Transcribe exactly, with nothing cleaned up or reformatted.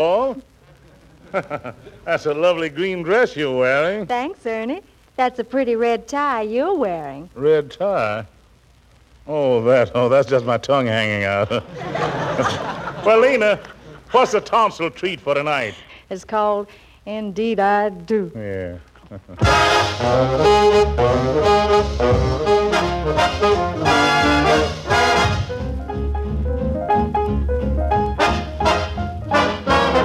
Oh, that's a lovely green dress you're wearing. Thanks, Ernie. That's a pretty red tie you're wearing. Red tie? Oh, that. Oh, that's just my tongue hanging out. Well, Lena, what's the tonsil treat for tonight? It's called Indeed I Do. Yeah.